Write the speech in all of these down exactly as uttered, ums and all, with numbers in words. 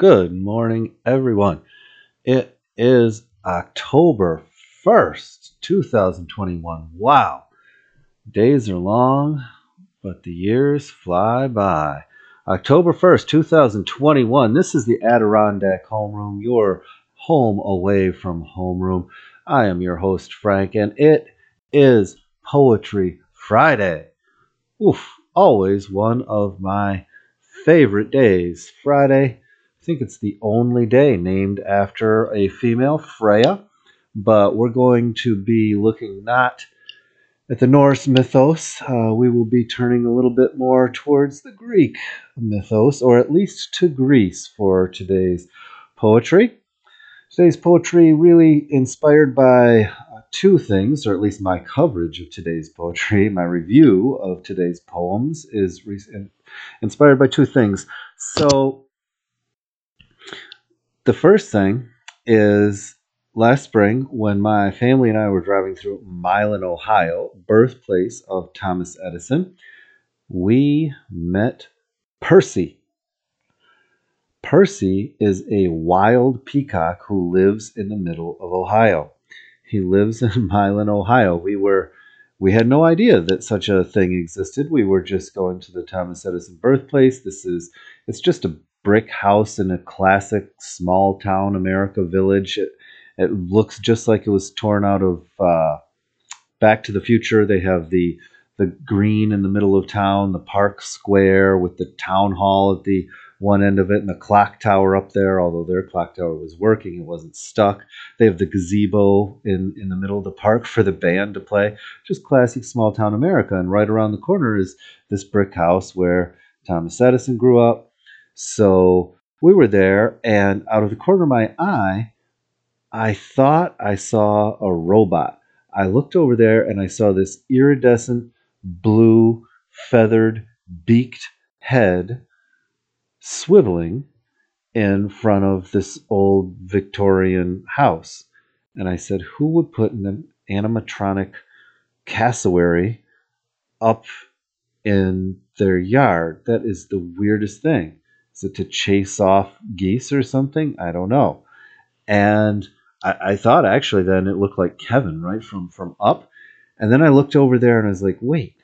Good morning, everyone. It is October first, twenty twenty-one. Wow. Days are long, but the years fly by. October first, twenty twenty-one. This is the Adirondack Homeroom, your home away from homeroom. I am your host, Frank, and it is Poetry Friday. Oof, always one of my favorite days. Friday, I think it's the only day named after a female, Freya, but we're going to be looking not at the Norse mythos. Uh, we will be turning a little bit more towards the Greek mythos, or at least to Greece for today's poetry. Today's poetry really inspired by uh, two things, or at least my coverage of today's poetry, my review of today's poems is re- inspired by two things. So the first thing is last spring when my family and I were driving through Milan, Ohio, birthplace of Thomas Edison, we met Percy. Percy is a wild peacock who lives in the middle of Ohio. He lives in Milan, Ohio. We were we had no idea that such a thing existed. We were just going to the Thomas Edison birthplace. This is it's just a brick house in a classic small town America village. It, it looks just like it was torn out of uh, Back to the Future. They have the the green in the middle of town, the park square with the town hall at the one end of it, and the clock tower up there. Although their clock tower was working, it wasn't stuck. They have the gazebo in in the middle of the park for the band to play. Just classic small town America. And right around the corner is this brick house where Thomas Edison grew up. So we were there, and out of the corner of my eye, I thought I saw a robot. I looked over there and I saw this iridescent blue feathered beaked head swiveling in front of this old Victorian house. And I said, who would put an animatronic cassowary up in their yard? That is the weirdest thing. Is it to chase off geese or something? I don't know. And I, I thought actually then it looked like Kevin, right, from from Up. And then I looked over there and I was like, wait,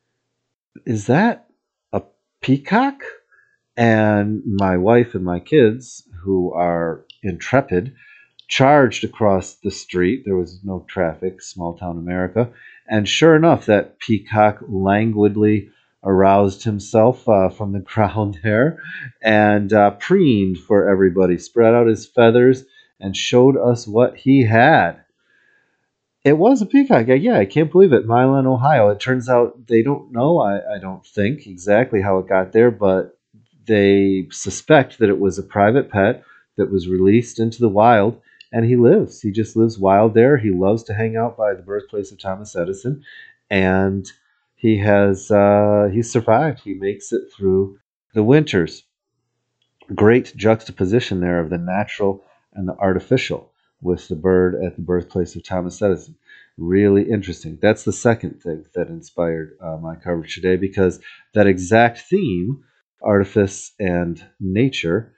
is that a peacock? And my wife and my kids, who are intrepid, charged across the street. There was no traffic, small town America. And sure enough, that peacock languidly aroused himself uh, from the ground there and uh, preened for everybody, spread out his feathers, and showed us what he had. It was a peacock. Yeah, yeah, I can't believe it. Milan, Ohio. It turns out they don't know, I, I don't think, exactly how it got there, but they suspect that it was a private pet that was released into the wild, and he lives. He just lives wild there. He loves to hang out by the birthplace of Thomas Edison, and he has uh, he's survived. He makes it through the winters. Great juxtaposition there of the natural and the artificial with the bird at the birthplace of Thomas Edison. Really interesting. That's the second thing that inspired uh, my coverage today, because that exact theme, artifice and nature,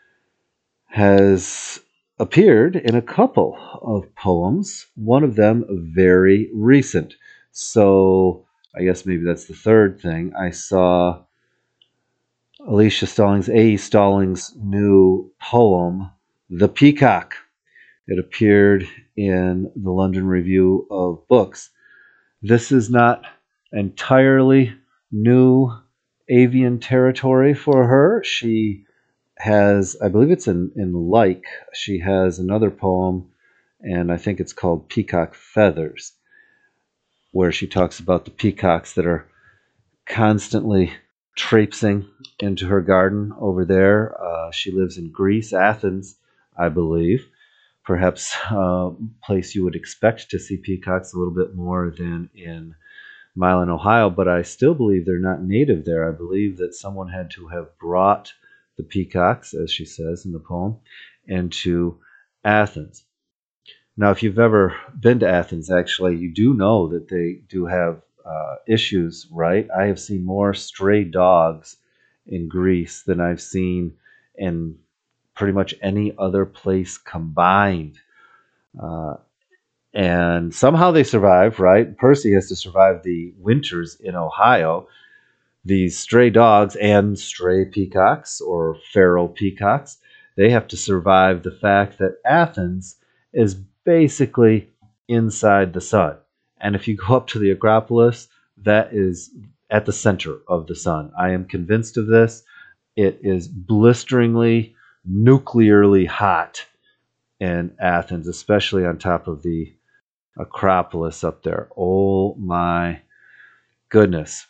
has appeared in a couple of poems, one of them very recent. So I guess maybe that's the third thing. I saw Alicia Stallings, A E. Stallings' new poem, The Peacock. It appeared in the London Review of Books. This is not entirely new avian territory for her. She has, I believe it's in, in Like, she has another poem, and I think it's called Peacock Feathers, where she talks about the peacocks that are constantly traipsing into her garden over there. Uh, she lives in Greece, Athens, I believe. Perhaps a place you would expect to see peacocks a little bit more than in Milan, Ohio, but I still believe they're not native there. I believe that someone had to have brought the peacocks, as she says in the poem, into Athens. Now, if you've ever been to Athens, actually, you do know that they do have uh, issues, right? I have seen more stray dogs in Greece than I've seen in pretty much any other place combined. Uh, and somehow they survive, right? Percy has to survive the winters in Ohio. These stray dogs and stray peacocks or feral peacocks, they have to survive the fact that Athens is basically inside the sun. And if you go up to the Acropolis, that is at the center of the sun. I am convinced of this. It is blisteringly, nuclearly hot in Athens, especially on top of the Acropolis up there. Oh my goodness.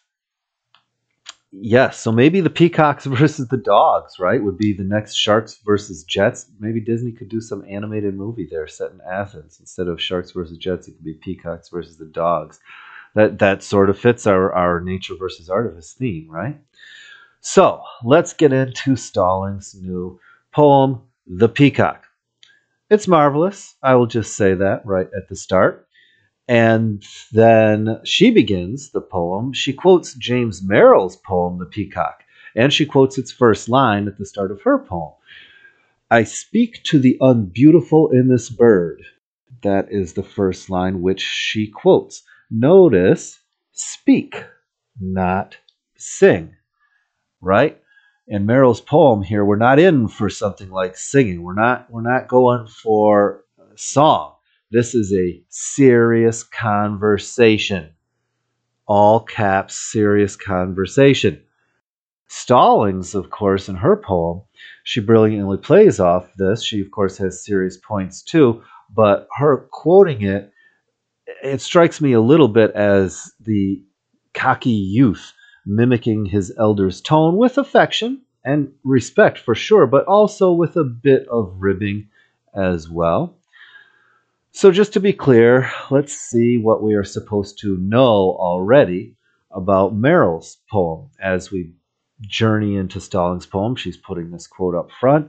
Yes, so maybe the peacocks versus the dogs, right, would be the next Sharks versus Jets. Maybe Disney could do some animated movie there set in Athens. Instead of Sharks versus Jets, it could be peacocks versus the dogs. That that sort of fits our, our nature versus artifice theme, right? So let's get into Stallings' new poem, The Peacock. It's marvelous. I will just say that right at the start. And then she begins the poem. She quotes James Merrill's poem, The Peacock, and she quotes its first line at the start of her poem. I speak to the unbeautiful in this bird. That is the first line which she quotes. Notice, speak, not sing, right? In Merrill's poem here, we're not in for something like singing. We're not, we're not going for a song. This is a serious conversation. All caps, serious conversation. Stallings, of course, in her poem, she brilliantly plays off this. She, of course, has serious points too, but her quoting it, it strikes me a little bit as the cocky youth mimicking his elder's tone with affection and respect for sure, but also with a bit of ribbing as well. So just to be clear, let's see what we are supposed to know already about Merrill's poem. As we journey into Stallings' poem, she's putting this quote up front,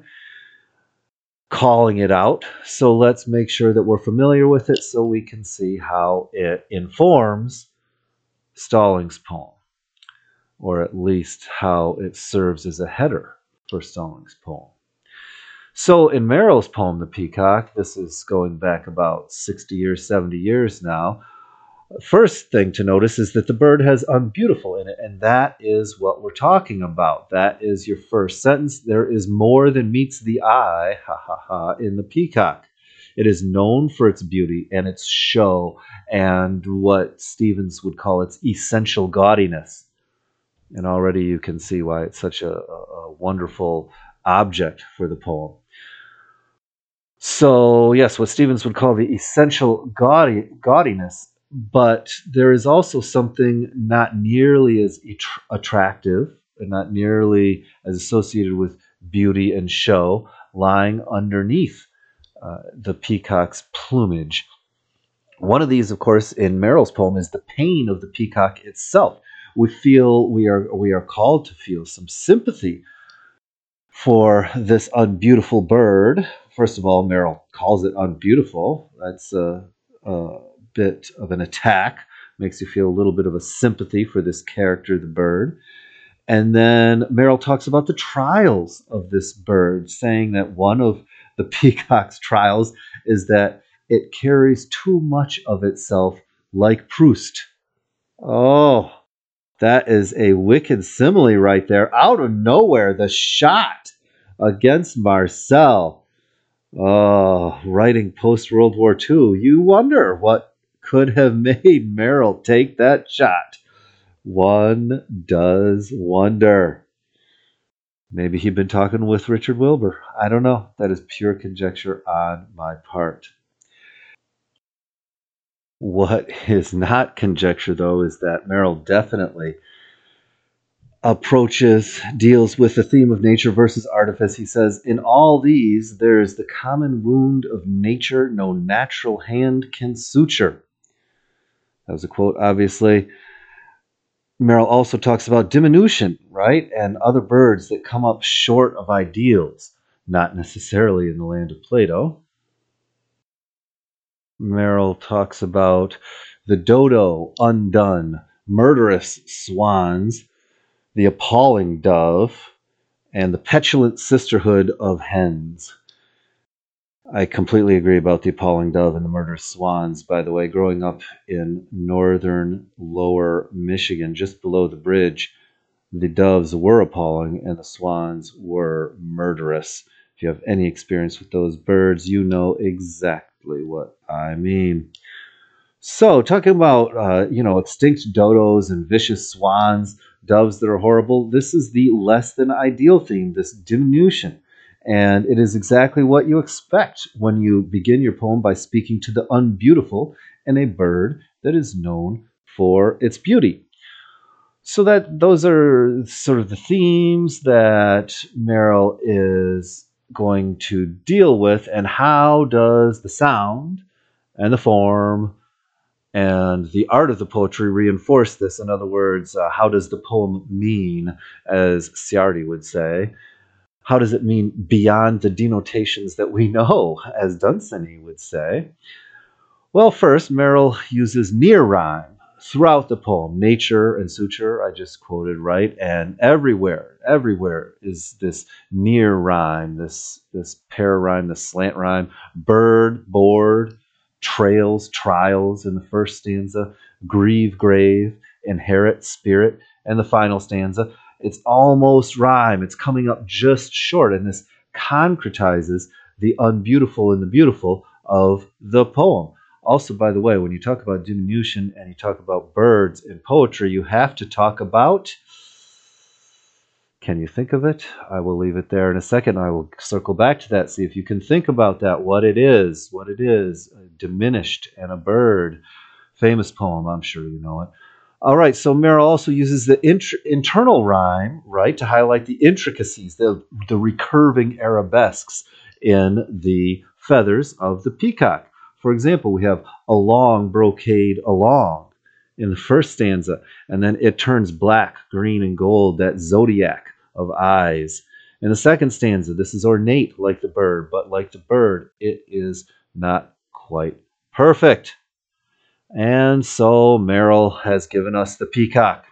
calling it out. So let's make sure that we're familiar with it so we can see how it informs Stallings' poem, or at least how it serves as a header for Stallings' poem. So in Merrill's poem, The Peacock, this is going back about sixty years, seventy years now. First thing to notice is that the bird has unbeautiful in it, and that is what we're talking about. That is your first sentence. There is more than meets the eye, ha ha ha, in the peacock. It is known for its beauty and its show and what Stevens would call its essential gaudiness. And already you can see why it's such a, a wonderful object for the poem. So, yes, what Stevens would call the essential gaudy, gaudiness, but there is also something not nearly as attractive and not nearly as associated with beauty and show lying underneath uh, the peacock's plumage. One of these, of course, in Merrill's poem is the pain of the peacock itself. We feel we are we are called to feel some sympathy for this unbeautiful bird. First of all, Merrill calls it unbeautiful. That's a, a bit of an attack. Makes you feel a little bit of a sympathy for this character, the bird. And then Merrill talks about the trials of this bird, saying that one of the peacock's trials is that it carries too much of itself like Proust. Oh, that is a wicked simile right there. Out of nowhere, the shot against Marcel. Oh, writing post-World War Two. You wonder what could have made Merrill take that shot. One does wonder. Maybe he'd been talking with Richard Wilbur. I don't know. That is pure conjecture on my part. What is not conjecture, though, is that Merrill definitely approaches, deals with the theme of nature versus artifice. He says, in all these, there is the common wound of nature no natural hand can suture. That was a quote, obviously. Merrill also talks about diminution, right? And other birds that come up short of ideals, not necessarily in the land of Plato. Merrill talks about the dodo undone, murderous swans, the appalling dove, and the petulant sisterhood of hens. I completely agree about the appalling dove and the murderous swans. By the way, growing up in northern lower Michigan, just below the bridge, the doves were appalling and the swans were murderous. If you have any experience with those birds, you know exactly what I mean. So, talking about uh, you know extinct dodos and vicious swans, doves that are horrible. This is the less than ideal theme, this diminution, and it is exactly what you expect when you begin your poem by speaking to the unbeautiful and a bird that is known for its beauty. So that those are sort of the themes that Merrill is going to deal with, and how does the sound and the form and the art of the poetry reinforce this? In other words, uh, how does the poem mean, as Ciardi would say? How does it mean beyond the denotations that we know, as Dunsany would say? Well, first, Merrill uses near rhyme throughout the poem. Nature and suture, I just quoted, right? And everywhere, everywhere is this near rhyme, this, this para rhyme, this slant rhyme. Bird, board, trails, trials in the first stanza, grieve, grave, inherit, spirit, and the final stanza. It's almost rhyme. It's coming up just short, and this concretizes the unbeautiful and the beautiful of the poem. Also, by the way, when you talk about diminution and you talk about birds in poetry, you have to talk about... Can you think of it? I will leave it there in a second. I will circle back to that, see if you can think about that, what it is, what it is. Diminished and a bird. Famous poem, I'm sure you know it. All right, so Merrill also uses the int- internal rhyme, right, to highlight the intricacies, the, the recurving arabesques in the feathers of the peacock. For example, we have along, brocade, along in the first stanza, and then it turns black, green, and gold, that zodiac of eyes. In the second stanza, this is ornate like the bird, but like the bird, it is not quite perfect. And so Merrill has given us the peacock.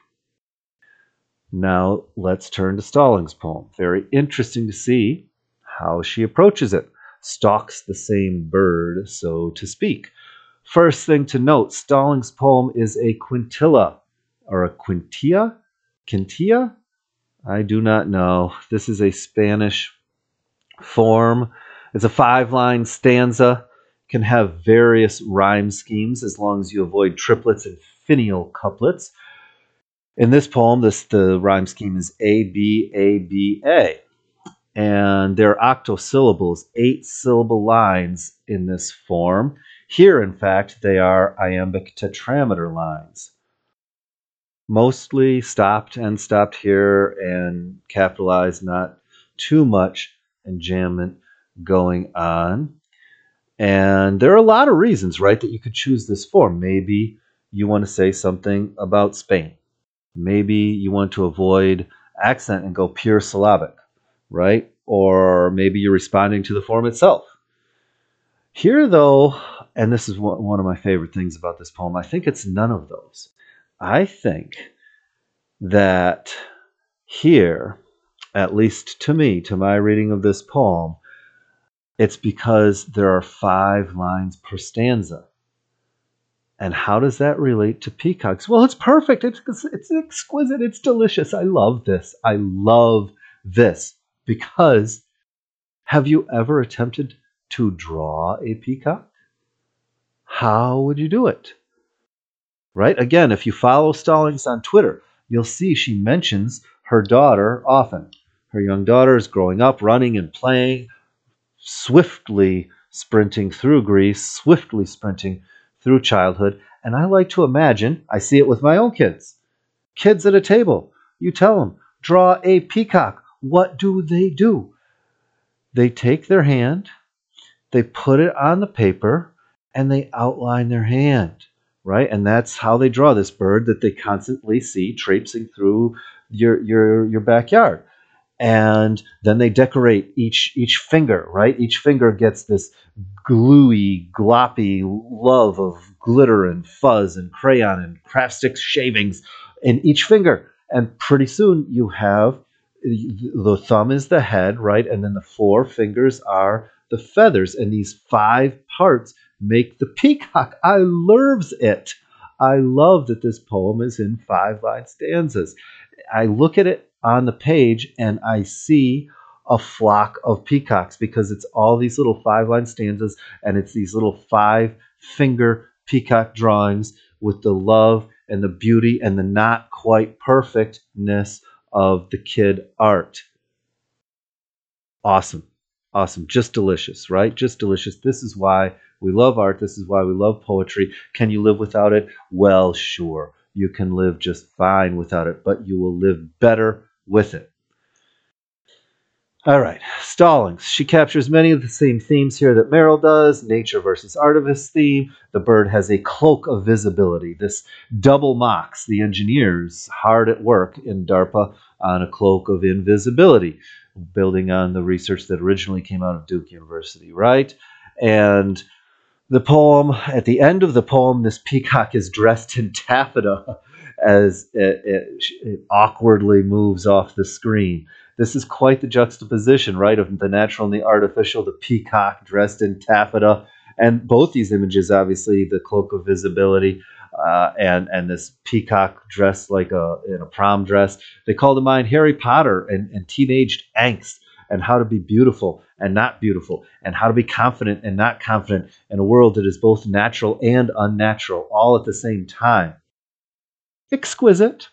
Now let's turn to Stallings' poem. Very interesting to see how she approaches it. Stalks the same bird, so to speak. First thing to note, Stallings' poem is a quintilla, or a quintilla? Quintilla? I do not know. This is a Spanish form. It's a five-line stanza. Can have various rhyme schemes as long as you avoid triplets and finial couplets. In this poem, this the rhyme scheme is A, B, A, B, A. And there are octosyllables, eight-syllable lines in this form. Here, in fact, they are iambic tetrameter lines. Mostly stopped and stopped here and capitalized, not too much enjambment going on. And there are a lot of reasons, right, that you could choose this form. Maybe you want to say something about Spain. Maybe you want to avoid accent and go pure syllabic, right? Or maybe you're responding to the form itself. Here, though, and this is one of my favorite things about this poem, I think it's none of those. I think that here, at least to me, to my reading of this poem, it's because there are five lines per stanza. And how does that relate to peacocks? Well, it's perfect. It's, it's exquisite. It's delicious. I love this. I love this. Because have you ever attempted to draw a peacock? How would you do it? Right? Again, if you follow Stallings on Twitter, you'll see she mentions her daughter often. Her young daughter is growing up, running and playing, swiftly sprinting through Greece, swiftly sprinting through childhood. And I like to imagine, I see it with my own kids. Kids at a table, you tell them, draw a peacock. What do they do? They take their hand, they put it on the paper, and they outline their hand, right? And that's how they draw this bird that they constantly see traipsing through your, your, your backyard. And then they decorate each each finger, right? Each finger gets this gluey, gloppy love of glitter and fuzz and crayon and craft stick shavings in each finger. And pretty soon you have the thumb is the head, right? And then the four fingers are the feathers. And these five parts make the peacock. I loves it. I love that this poem is in five line stanzas. I look at it on the page and I see a flock of peacocks because it's all these little five line stanzas and it's these little five finger peacock drawings with the love and the beauty and the not quite perfectness of the kid art. Awesome. Awesome. Just delicious, right? Just delicious. This is why we love art. This is why we love poetry. Can you live without it? Well, sure. You can live just fine without it, but you will live better with it. All right, Stallings. She captures many of the same themes here that Merrill does. Nature versus artivist theme. The bird has a cloak of visibility. This double mocks the engineers hard at work in DARPA on a cloak of invisibility, building on the research that originally came out of Duke University, right? And the poem, at the end of the poem, this peacock is dressed in taffeta as it, it, it awkwardly moves off the screen. This is quite the juxtaposition, right, of the natural and the artificial, the peacock dressed in taffeta. And both these images, obviously, the cloak of visibility uh, and, and this peacock dressed like a in a prom dress, they call to mind Harry Potter and, and teenage angst and how to be beautiful and not beautiful and how to be confident and not confident in a world that is both natural and unnatural all at the same time. Exquisite.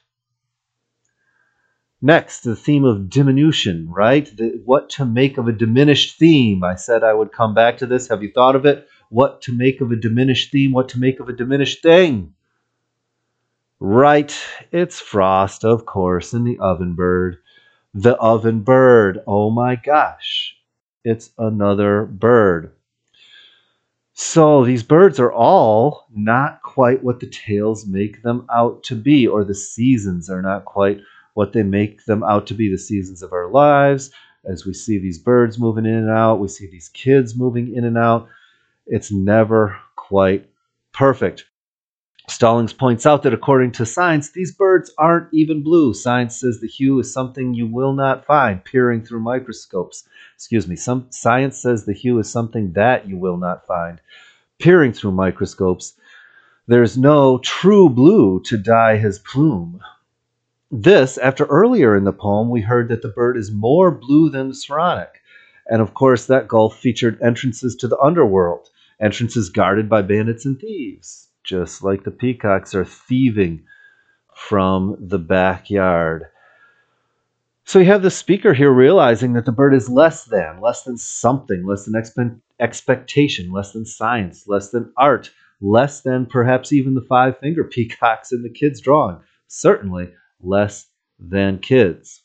Next, the theme of diminution, right? The, what to make of a diminished theme. I said I would come back to this. Have you thought of it? What to make of a diminished theme? What to make of a diminished thing? Right, it's Frost, of course, and the oven bird. The oven bird. Oh my gosh. It's another bird. So these birds are all not quite what the tales make them out to be, or the seasons are not quite what they make them out to be, the seasons of our lives. As we see these birds moving in and out, we see these kids moving in and out. It's never quite perfect. Stallings points out that according to science, these birds aren't even blue. Science says the hue is something you will not find peering through microscopes. Excuse me, some science says the hue is something that you will not find peering through microscopes. There's no true blue to dye his plume. This, after earlier in the poem, we heard that the bird is more blue than the Saronic. And of course, that gulf featured entrances to the underworld, entrances guarded by bandits and thieves, just like the peacocks are thieving from the backyard. So you have the speaker here realizing that the bird is less than, less than something, less than expe- expectation, less than science, less than art, less than perhaps even the five-finger peacocks in the kid's drawing. Certainly less than kids.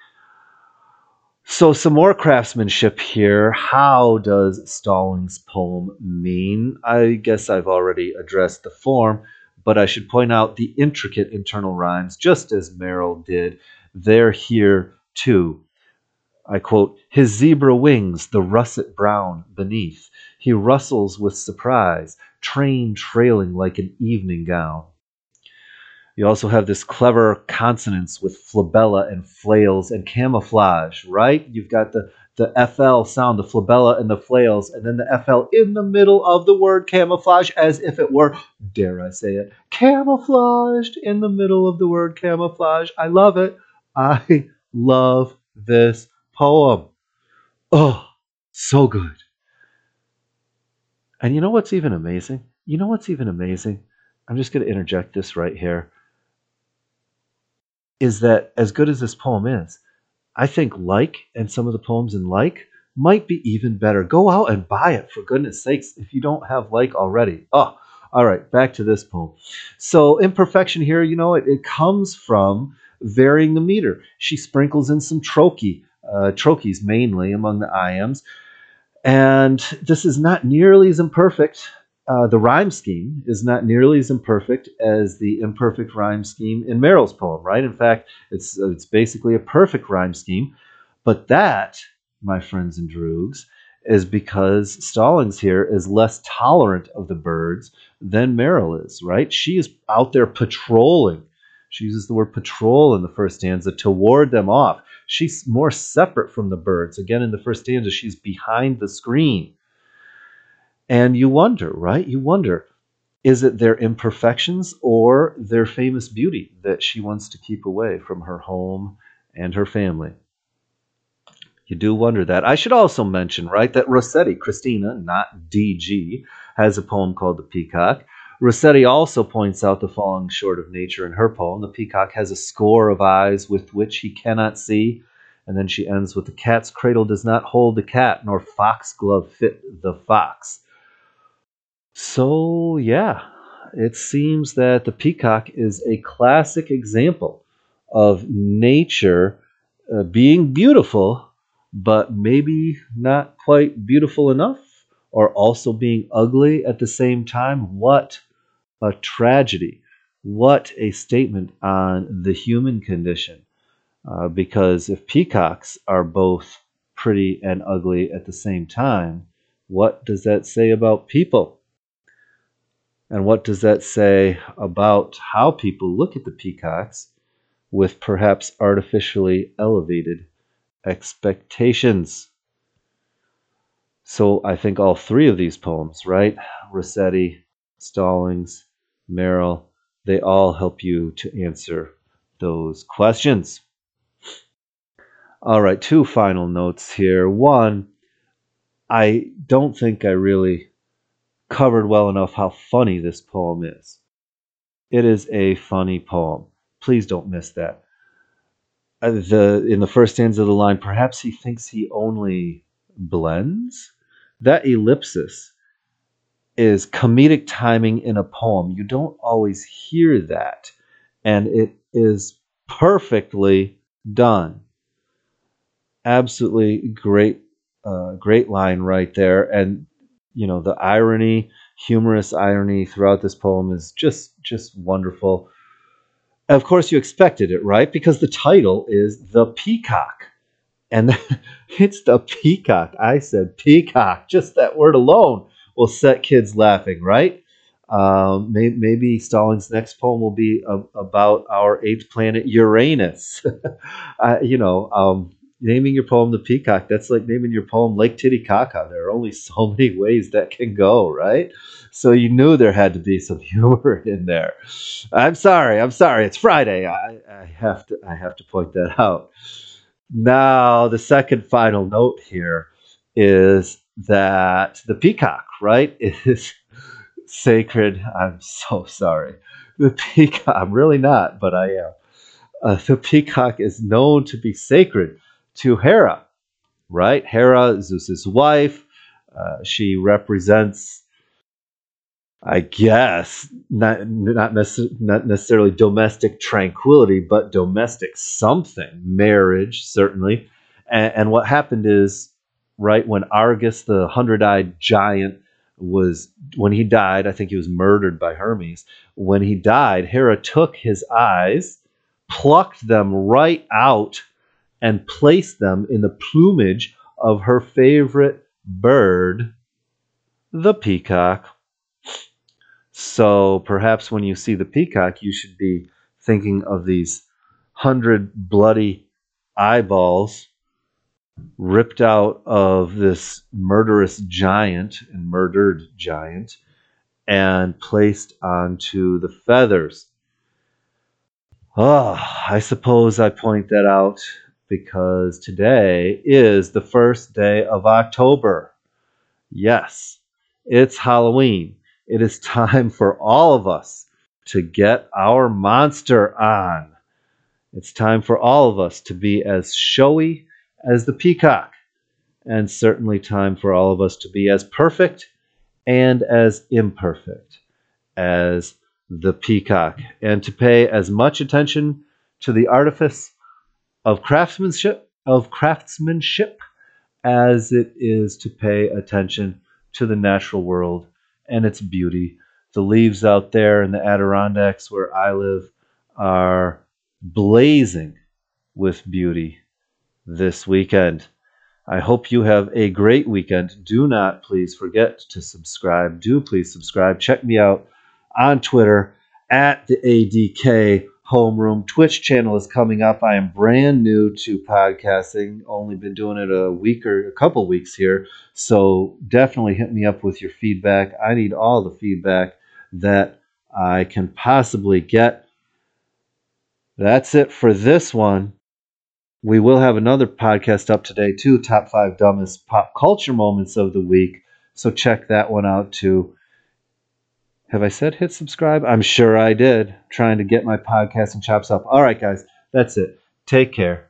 So some more craftsmanship here. How does Stallings' poem mean? I guess I've already addressed the form, but I should point out the intricate internal rhymes, just as Merrill did. They're here too. I quote, his zebra wings, the russet brown beneath. He rustles with surprise, train trailing like an evening gown. You also have this clever consonance with flabella and flails and camouflage, right? You've got the, the F L sound, the flabella and the flails, and then the F L in the middle of the word camouflage as if it were, dare I say it, camouflaged in the middle of the word camouflage. I love it. I love this poem. Oh, so good. And you know what's even amazing? You know what's even amazing? I'm just going to interject this right here. Is that as good as this poem is, I think Like and some of the poems in Like might be even better. Go out and buy it, for goodness sakes, if you don't have Like already. Oh, all right, back to this poem. So imperfection here, you know, it, it comes from varying the meter. She sprinkles in some trochee, uh, trochees mainly among the iambs. And this is not nearly as imperfect. Uh, the rhyme scheme is not nearly as imperfect as the imperfect rhyme scheme in Merrill's poem, right? In fact, it's it's basically a perfect rhyme scheme. But that, my friends and droogs, is because Stallings here is less tolerant of the birds than Merrill is, right? She is out there patrolling. She uses the word patrol in the first stanza to ward them off. She's more separate from the birds. Again, in the first stanza, she's behind the screen. And you wonder, right? You wonder, is it their imperfections or their famous beauty that she wants to keep away from her home and her family? You do wonder that. I should also mention, right, that Rossetti, Christina, not D G, has a poem called The Peacock. Rossetti also points out the falling short of nature in her poem. The peacock has a score of eyes with which he cannot see. And then she ends with, the cat's cradle does not hold the cat, nor foxglove fit the fox. So, yeah, it seems that the peacock is a classic example of nature uh, being beautiful, but maybe not quite beautiful enough, or also being ugly at the same time. What a tragedy. What a statement on the human condition. Uh, because if peacocks are both pretty and ugly at the same time, what does that say about people? And what does that say about how people look at the peacocks with perhaps artificially elevated expectations? So I think all three of these poems, right? Rossetti, Stallings, Merrill, they all help you to answer those questions. All right, two final notes here. One, I don't think I really covered well enough how funny this poem is. It is a funny poem. Please don't miss that. Uh, the in the first stanza of the line, perhaps he thinks he only blends. That ellipsis is comedic timing in a poem. You don't always hear that, and it is perfectly done. Absolutely great, uh, great line right there. And you know, the irony, humorous irony throughout this poem is just just wonderful. Of course, you expected it, right? Because the title is The Peacock. And it's the peacock. I said peacock. Just that word alone will set kids laughing, right? Um, may, maybe Stallings' next poem will be a, about our eighth planet, Uranus. uh, you know, um, naming your poem The Peacock, that's like naming your poem Lake Titicaca. There are only so many ways that can go, right? So you knew there had to be some humor in there. I'm sorry. I'm sorry. It's Friday. I, I have to. I have to point that out. Now, the second final note here is that the peacock, right, is sacred. I'm so sorry. The peacock, I'm really not, but I am. Uh, the peacock is known to be sacred to Hera, right? Hera, Zeus's wife. Uh, she represents, I guess, not not, nece- not necessarily domestic tranquility, but domestic something, marriage certainly. And, and what happened is, right when Argus, the hundred-eyed giant, was when he died, I think he was murdered by Hermes. When he died, Hera took his eyes, plucked them right out, and placed them in the plumage of her favorite bird, the peacock. So perhaps when you see the peacock, you should be thinking of these hundred bloody eyeballs ripped out of this murderous giant and murdered giant and placed onto the feathers. Oh, I suppose I point that out because today is the first day of October. Yes, it's Halloween. It is time for all of us to get our monster on. It's time for all of us to be as showy as the peacock, and certainly time for all of us to be as perfect and as imperfect as the peacock, and to pay as much attention to the artifice of craftsmanship of craftsmanship as it is to pay attention to the natural world and its beauty. The leaves out there in the Adirondacks where I live are blazing with beauty this weekend. I hope you have a great weekend. Do not please forget to subscribe. Do please subscribe. Check me out on Twitter at the A D K homeroom. Twitch channel is coming up. I am brand new to podcasting, only been doing it a week or a couple weeks here. So definitely hit me up with your feedback. I need all the feedback that I can possibly get. That's it for this one. We will have another podcast up today too, top five dumbest pop culture moments of the week. So check that one out too. Have I said hit subscribe? I'm sure I did. Trying to get my podcasting chops up. All right, guys, that's it. Take care.